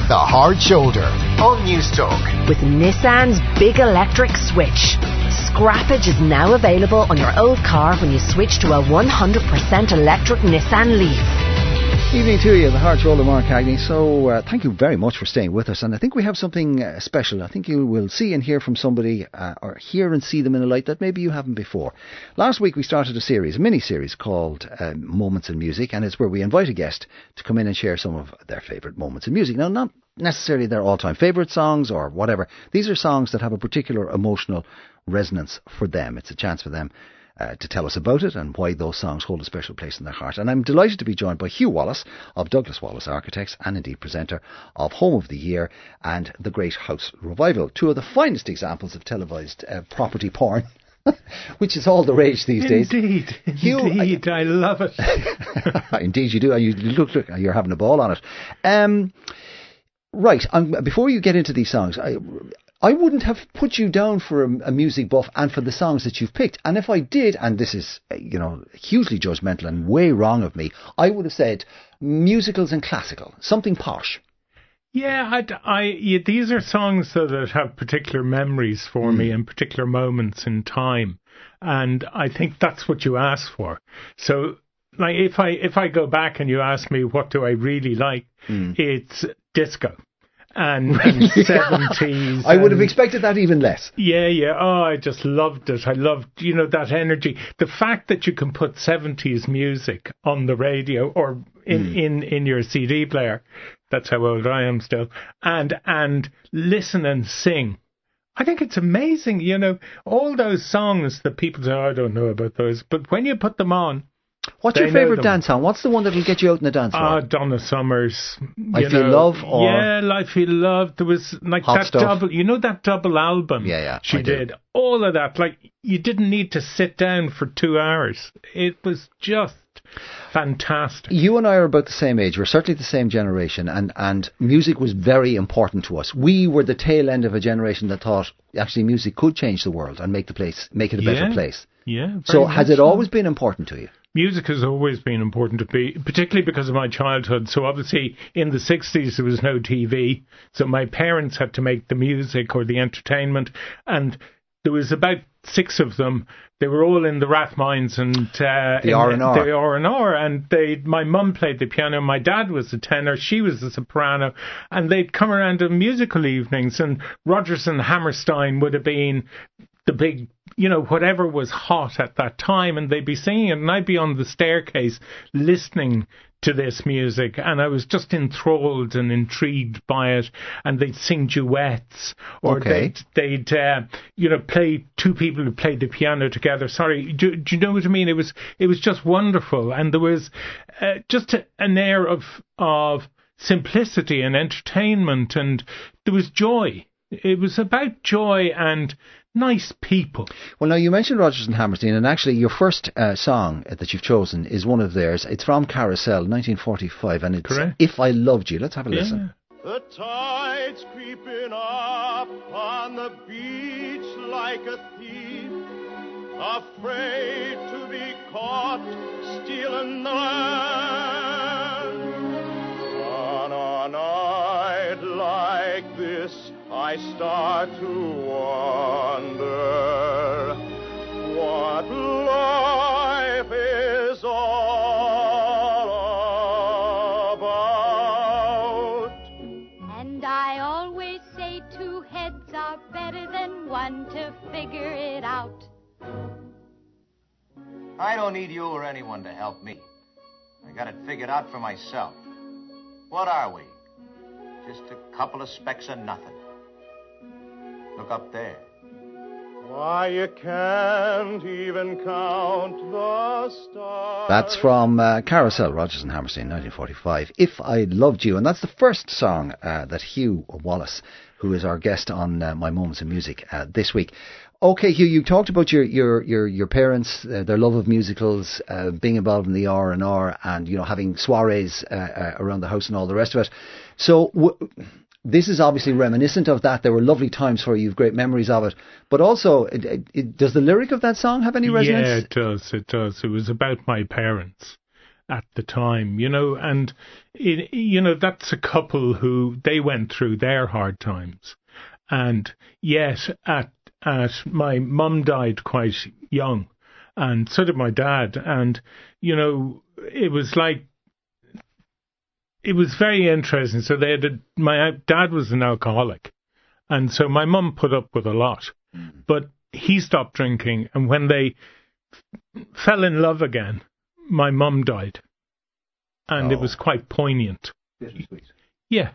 The Hard Shoulder on Newstalk. With Nissan's big electric switch. Scrappage is now available on your old car when you switch to a 100% electric Nissan Leaf. Evening to you, the Hard Shoulder, Mark Cagney. So thank you very much for staying with us, and I think we have something special. I think you will see and hear from somebody, or hear and see them in a light that maybe you haven't before. Last week we started a mini-series called Moments in Music, and it's where we invite a guest to come in and share some of their favourite moments in music. Now, not necessarily their all-time favourite songs or whatever. These are songs that have a particular emotional resonance for them. It's a chance for them to tell us about it and why those songs hold a special place in their heart. And I'm delighted to be joined by Hugh Wallace of Douglas Wallace Architects, and indeed presenter of Home of the Year and The Great House Revival, two of the finest examples of televised property porn, which is all the rage these days. Hugh, I love it. Indeed you do. You look, you're having a ball on it. Right, before you get into these songs, I wouldn't have put you down for a music buff and for the songs that you've picked. And if I did, and this is, hugely judgmental and way wrong of me, I would have said musicals and classical, something posh. Yeah, these are songs that have particular memories for me and particular moments in time. And I think that's what you asked for. So, like, if I go back and you ask me what do I really like, it's disco. And 70s. I would have expected that even less. Yeah. Oh, I just loved it. I loved, that energy. The fact that you can put 70s music on the radio or in your CD player. That's how old I am still. And listen and sing. I think it's amazing, all those songs that people say, I don't know about those. But when you put them on, what's your favourite dance song? What's the one that will get you out in the dance floor? Donna Summer's. I Feel Love? Or yeah, I Feel Love. There was like Hot that Stuff. that double album she did. All of that. Like, you didn't need to sit down for 2 hours. It was just fantastic. You and I are about the same age. We're certainly the same generation, and music was very important to us. We were the tail end of a generation that thought actually music could change the world and make it a better place. Yeah. So has it always been important to you? Music has always been important to me, particularly because of my childhood. So obviously in the 60s there was no TV, so my parents had to make the music or the entertainment, and there was about 6 of them. They were all in the Rathmines and the R&R. The R&R, and my mum played the piano, my dad was the tenor, she was the soprano, and they'd come around to musical evenings, and Rodgers and Hammerstein would have been the big, whatever was hot at that time, and they'd be singing it, and I'd be on the staircase listening to this music, and I was just enthralled and intrigued by it. And they'd sing duets, or they'd play two people who played the piano together. Sorry, do you know what I mean? It was just wonderful, and there was just an air of simplicity and entertainment, and there was joy. It was about joy and nice people. Well, now, you mentioned Rodgers and Hammerstein, and actually your first song that you've chosen is one of theirs. It's from Carousel, 1945, and it's Correct. If I Loved You. Let's have a listen. The tide's creeping up on the beach like a thief, afraid to be caught stealing the land. On a night like this, I start to wonder what life is all about. And I always say 2 heads are better than 1 to figure it out. I don't need you or anyone to help me. I got it figured out for myself. What are we? Just a couple of specks of nothing. Look up there. Why, you can't even count the stars. That's from Carousel, Rodgers and Hammerstein, 1945. If I Loved You. And that's the first song that Hugh Wallace, who is our guest on My Moments in Music this week. Okay, Hugh, you talked about your parents, their love of musicals, being involved in the R&R, and having soirees around the house and all the rest of it. So this is obviously reminiscent of that. There were lovely times for you. You've great memories of it. But also, does the lyric of that song have any resonance? Yeah, it does. It does. It was about my parents. at the time, and that's a couple who they went through their hard times, and yet at my mum died quite young, and so did my dad, and it was very interesting. So my dad was an alcoholic, and so my mum put up with a lot, but he stopped drinking, and when they fell in love again, my mum died, and it was quite poignant. Yeah.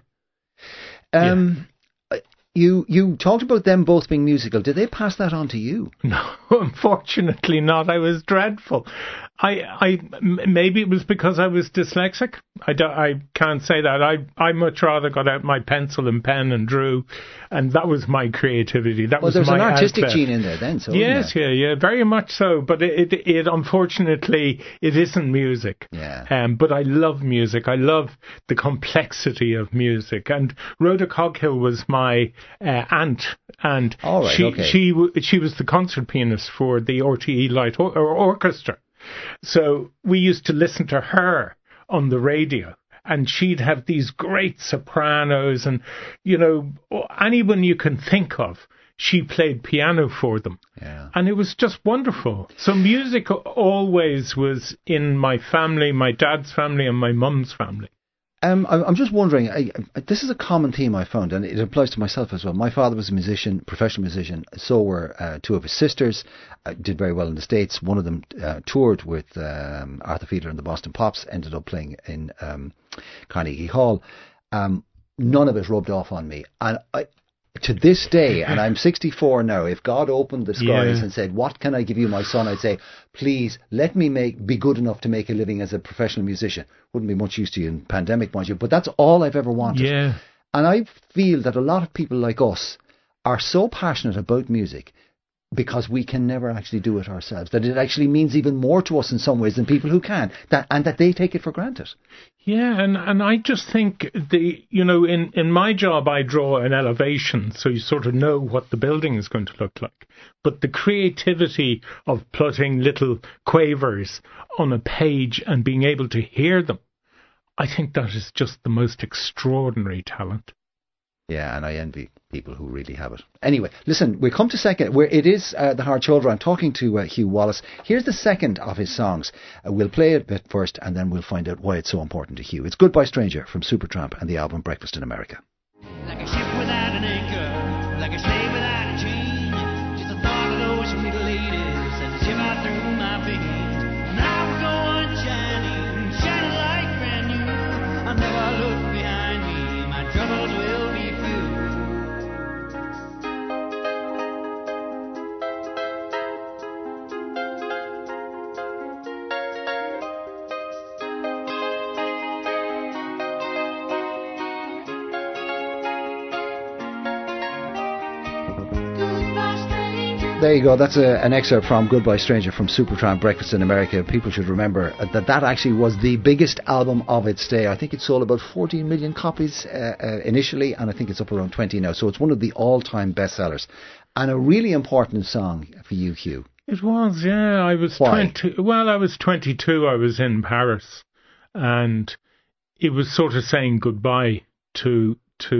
You talked about them both being musical. Did they pass that on to you? No, unfortunately not. I was dreadful. Maybe it was because I was dyslexic. I can't say that. I much rather got out my pencil and pen and drew, and that was my creativity. That was my there's an artistic outlet. gene in there then, so yes, yeah, very much so. But it unfortunately it isn't music. Yeah. But I love music. I love the complexity of music. And Rhoda Coghill was my aunt, and she was the concert pianist for the RTE Light Orchestra. So we used to listen to her on the radio, and she'd have these great sopranos, and anyone you can think of, she played piano for them. Yeah. And it was just wonderful. So music always was in my family, my dad's family and my mum's family. I'm just wondering, this is a common theme I found, and it applies to myself as well. My father was a musician, professional musician, so were two of his sisters, did very well in the States. One of them toured with Arthur Fiedler and the Boston Pops, ended up playing in Carnegie Hall. None of it rubbed off on me. And to this day, and I'm 64 now, if God opened the skies and said, what can I give you, my son? I'd say, please, let me be good enough to make a living as a professional musician. Wouldn't be much use to you in pandemic, mind you, but that's all I've ever wanted. Yeah. And I feel that a lot of people like us are so passionate about music because we can never actually do it ourselves, that it actually means even more to us in some ways than people who can, and that they take it for granted. Yeah, and I just think in my job I draw an elevation, so you sort of know what the building is going to look like. But the creativity of plotting little quavers on a page and being able to hear them, I think that is just the most extraordinary talent. Yeah, and I envy people who really have it. Anyway, listen, we come to second, where it is The Hard Shoulder. I'm talking to Hugh Wallace. Here's the second of his songs. We'll play it a bit first, and then we'll find out why it's so important to Hugh. It's Goodbye Stranger from Supertramp and the album Breakfast in America. Like a ship without an anchor, like a slave without a chain. Just the thought of those sweet ladies as they shiver through my veins. Now we're going shining, shining like brand new. I'll never look behind me, my troubles will be few. There you go. That's an excerpt from Goodbye Stranger from Supertramp, Breakfast in America. People should remember that actually was the biggest album of its day. I think it sold about 14 million copies initially, and I think it's up around 20 now. So it's one of the all-time bestsellers. And a really important song for you, Hugh. It was, yeah. I was 22. I was 22. I was in Paris, and it was sort of saying goodbye to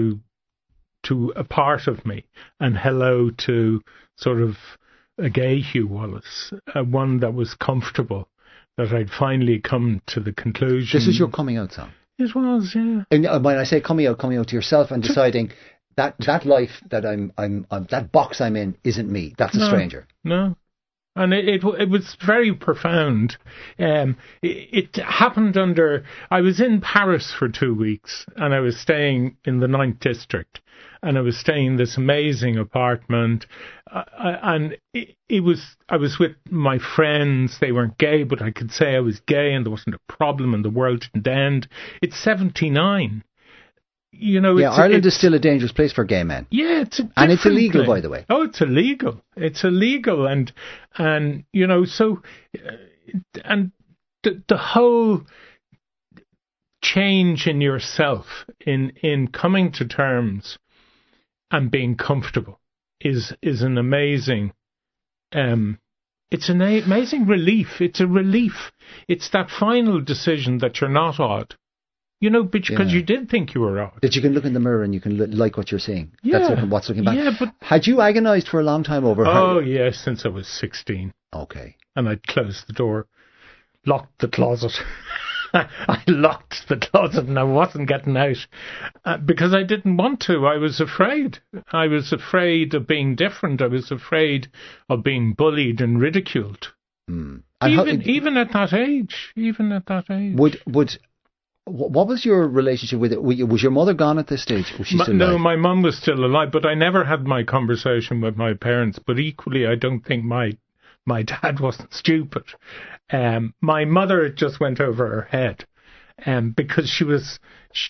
a part of me, and hello to sort of a gay Hugh Wallace, one that was comfortable, that I'd finally come to the conclusion. This is your coming out song. It was, yeah. And when I say coming out to yourself and deciding that life that I'm that box I'm in isn't me. That's a stranger. No. And it was very profound. It happened I was in Paris for 2 weeks, and I was staying in the 9th District, and I was staying in this amazing apartment, and I was with my friends. They weren't gay, but I could say I was gay, and there wasn't a problem, and the world didn't end. It's 79. Ireland is still a dangerous place for gay men. Yeah, and it's illegal, by the way. Oh, it's illegal. It's illegal, and so and the whole change in yourself in coming to terms and being comfortable is an amazing It's an amazing relief. It's a relief. It's that final decision that you're not odd. You know, because you did think you were odd. That you can look in the mirror and you can like what you're seeing. Yeah. That's what's looking back. Yeah, but... Had you agonised for a long time over Oh, yes, since I was 16. Okay. And I'd closed the door, locked the closet. I locked the closet and I wasn't getting out because I didn't want to. I was afraid. I was afraid of being different. I was afraid of being bullied and ridiculed. Mm. Even at that age. Even at that age. What was your relationship with it? Was your mother gone at this stage? Was she still alive? No, my mum was still alive, but I never had my conversation with my parents. But equally, I don't think my dad wasn't stupid. My mother just went over her head, because she was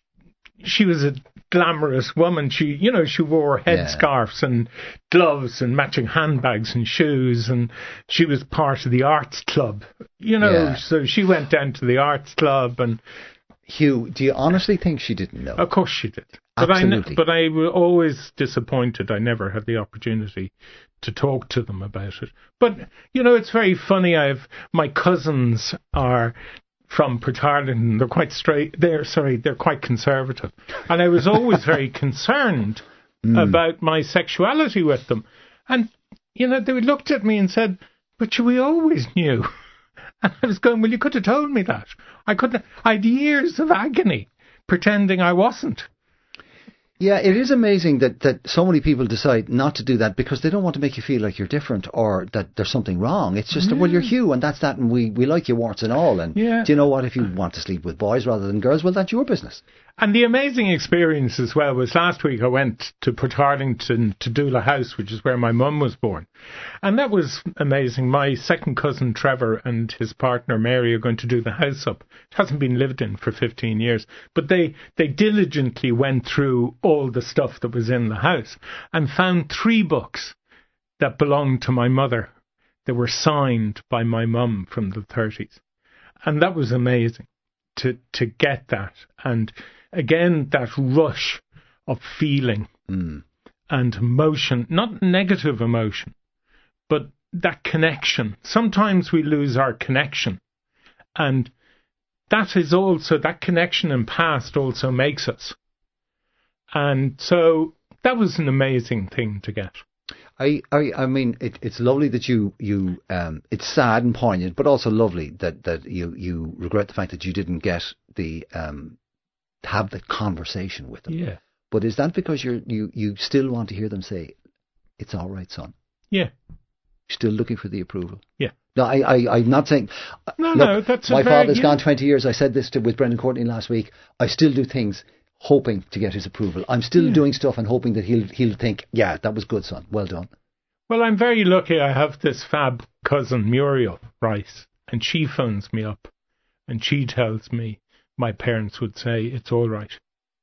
a glamorous woman. She wore headscarves and gloves and matching handbags and shoes, and she was part of the arts club. So she went down to the arts club. And Hugh, do you honestly think she didn't know? Of course she did. Absolutely. But I was always disappointed. I never had the opportunity to talk to them about it. But, it's very funny. My cousins are from Portarlington. They're quite they're quite conservative. And I was always very concerned about my sexuality with them. And, they looked at me and said, but we always knew. And I was going, well, you could have told me that. I had years of agony pretending I wasn't. Yeah, it is amazing that so many people decide not to do that because they don't want to make you feel like you're different or that there's something wrong. It's just, well, you're Hugh and that's that, and we like you warts and all. And do you know what? If you want to sleep with boys rather than girls, well, that's your business. And the amazing experience as well was last week I went to Portarlington to Doola House, which is where my mum was born. And that was amazing. My second cousin Trevor and his partner Mary are going to do the house up. It hasn't been lived in for 15 years. But they diligently went through all the stuff that was in the house and found 3 books that belonged to my mother that were signed by my mum from the 30s. And that was amazing to get that. And again, that rush of feeling and emotion, not negative emotion, but that connection. Sometimes we lose our connection. And that connection in past also makes us. And so that was an amazing thing to get. I mean, it's lovely that you it's sad and poignant, but also lovely that you regret the fact that you didn't get the have the conversation with them. Yeah. But is that because you still want to hear them say, "It's all right, son"? Yeah. Still looking for the approval. Yeah. No, I'm not saying. No, that's my father's gone 20 years. I said this with Brendan Courtney last week. I still do things hoping to get his approval. I'm still doing stuff and hoping that he'll think, yeah, that was good, son. Well done. Well, I'm very lucky. I have this fab cousin, Muriel Rice, and she phones me up and she tells me my parents would say, it's all right.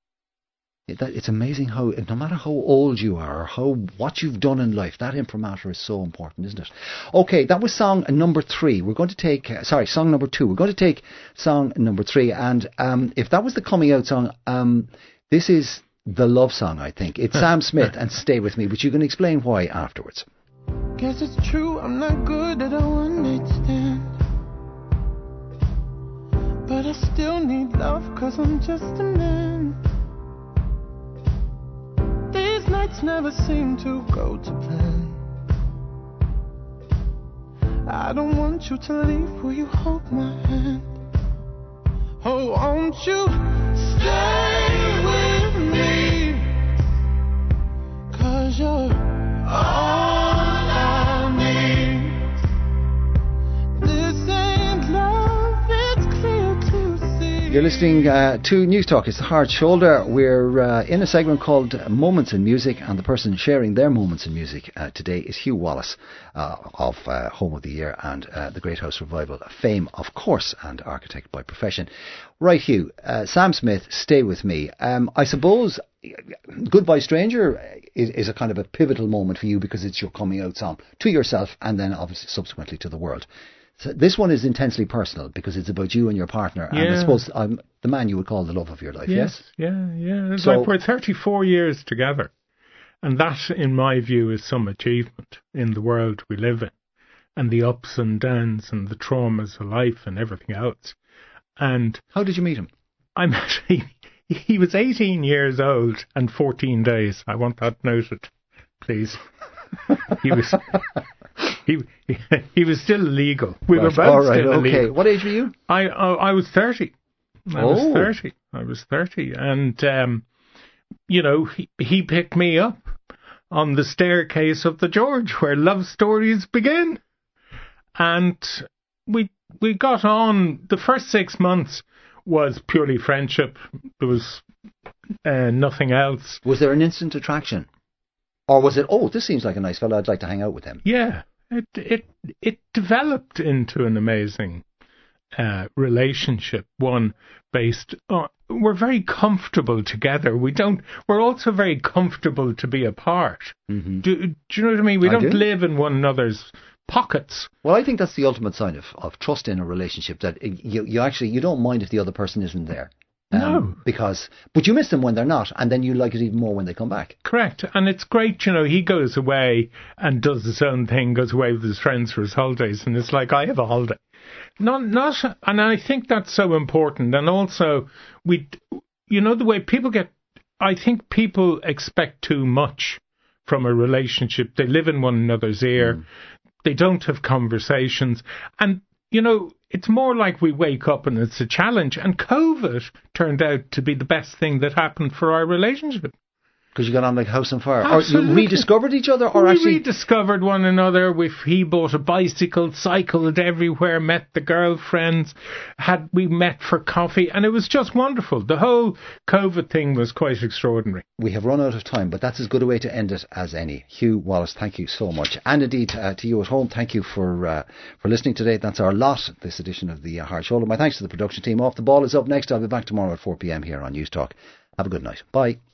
It's amazing how, no matter how old you are or what you've done in life, that imprimatur is so important, isn't it? Okay, that was song number 3. We're going to take, song number 2. We're going to take song number 3. And if that was the coming out song, this is the love song, I think. It's Sam Smith and Stay With Me, but you can explain why afterwards. Guess it's true, I'm not good at a one-night stand, but I still need love, cause I'm just a man. These nights never seem to go to plan. I don't want you to leave, will you hold my hand? Oh, won't you stay with me, cause you're all I need. This ain't love, it's clear to see. You're listening to News Talk. It's the Hard Shoulder. We're in a segment called Moments in Music, and the person sharing their moments in music today is Hugh Wallace of Home of the Year and the Great House Revival fame, of course, and architect by profession. Right, Hugh, Sam Smith, Stay With Me. I suppose Goodbye Stranger is a kind of a pivotal moment for you because it's your coming out song to yourself and then obviously subsequently to the world. So this one is intensely personal because it's about you and your partner, and I suppose the man you would call the love of your life. Yes. Yeah. It's like we're 34 years together, and that, in my view, is some achievement in the world we live in. and the ups and downs and the traumas of life and everything else. And how did you meet him? He was 18 years old and 14 days. I want that noted, please. He was he was still illegal. We were both still illegal. What age were you? I was 30. I was 30. And, he picked me up on the staircase of the George, where love stories begin. And we got on. The first 6 months was purely friendship. There was nothing else. Was there an instant attraction? Or was it, this seems like a nice fellow, I'd like to hang out with him? Yeah. It developed into an amazing relationship, one based on, we're very comfortable together. We're also very comfortable to be apart. Mm-hmm. Do you know what I mean? We don't live in one another's pockets. Well, I think that's the ultimate sign of trust in a relationship, that you don't mind if the other person isn't there. No. But you miss them when they're not, and then you like it even more when they come back. Correct. And it's great, he goes away and does his own thing, goes away with his friends for his holidays, and it's like, I have a holiday. And I think that's so important. And also, the way people I think people expect too much from a relationship. They live in one another's ear. They don't have conversations. And, it's more like we wake up and it's a challenge. And COVID turned out to be the best thing that happened for our relationship. Because you got on like house on fire. Absolutely. Or you rediscovered each other? Or we actually rediscovered one another. He bought a bicycle, cycled everywhere, met the girlfriends. We met for coffee, and it was just wonderful. The whole COVID thing was quite extraordinary. We have run out of time, but that's as good a way to end it as any. Hugh Wallace, thank you so much. And indeed, to you at home, thank you for listening today. That's our lot, this edition of the Hard Shoulder. My thanks to the production team. Off the Ball is up next. I'll be back tomorrow at 4 p.m. here on News Talk. Have a good night. Bye.